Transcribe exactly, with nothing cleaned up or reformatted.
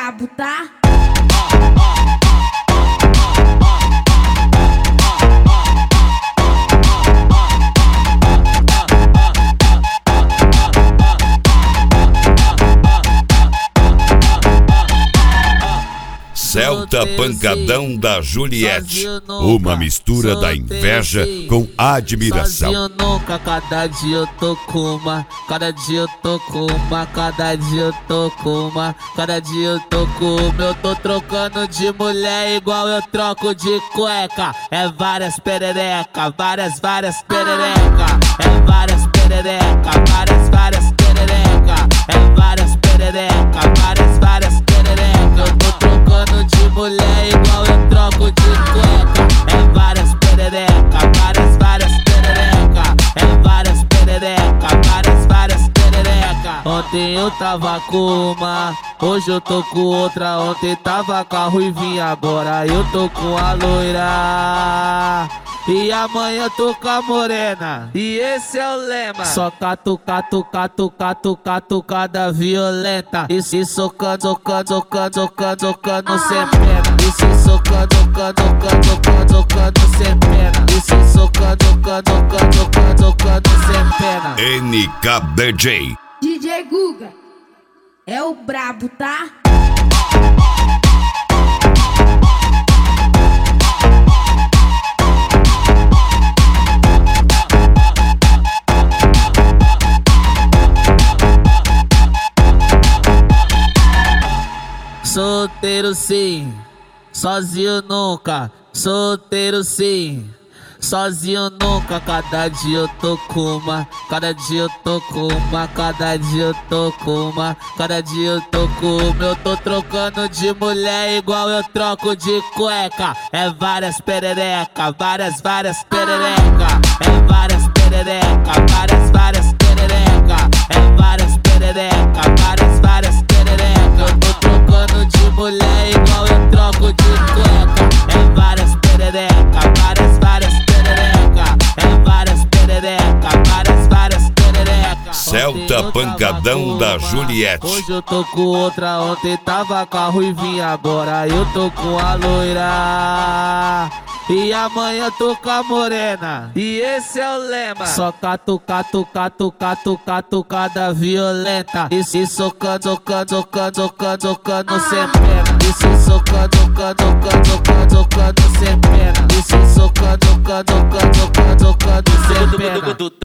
brabo, tá? Celta Pancadão da Juliette, uma mistura da inveja com admiração. Sozinho nunca, cada dia eu tô com uma, cada dia eu tô com uma, cada dia eu tô com uma, cada dia eu tô com uma. Eu tô trocando de mulher igual eu troco de cueca. É várias perereca, várias, várias perereca. É várias perereca, várias, várias perereca. É várias perereca, várias, várias perereca. Eu tô trocando de mulher igual eu troco de cueca. É várias perereca, várias, várias perereca. É várias perereca, várias, várias perereca. Ontem eu tava com uma, hoje eu tô com outra. Ontem tava com a ruivinha, agora eu tô com a loira. E amanhã eu tô com a morena, e esse é o lema. Só catu, catu, catu, catu, catucada violenta. E se socando, socando, socando, socando, socando sem pena. E se socando, socando, socando, socando, socando sem pena. E se socando, socando, socando, socando, socando sem pena. N K D J D J Guga é o brabo, tá? Solteiro sim, sozinho nunca. Solteiro sim, sozinho nunca. Cada dia eu tô com uma, cada dia eu tô com uma, cada dia eu tô com uma, cada dia eu tô com uma. Eu tô trocando de mulher igual eu troco de cueca. É várias perereca, várias, várias perereca. É várias perereca, várias, várias perereca. É várias perereca, várias, várias perereca. Eu tô trocando de mulher igual eu troco de cueca. É várias perereca, várias, várias perereca. É várias perereca, várias, várias perereca. Celta Pancadão da Juliette. Hoje eu tô com outra, ontem tava com a ruivinha, agora eu tô com a loira. E amanhã eu tô com a morena, e esse é o lema. Só catu, catu, catu, catu, catucada violenta. E se socando, socando, socando, socando, socando sem pena. E se socando, socando, socando, socando, socando sem pena. E se socando, socando, socando, socando, socando sem pena.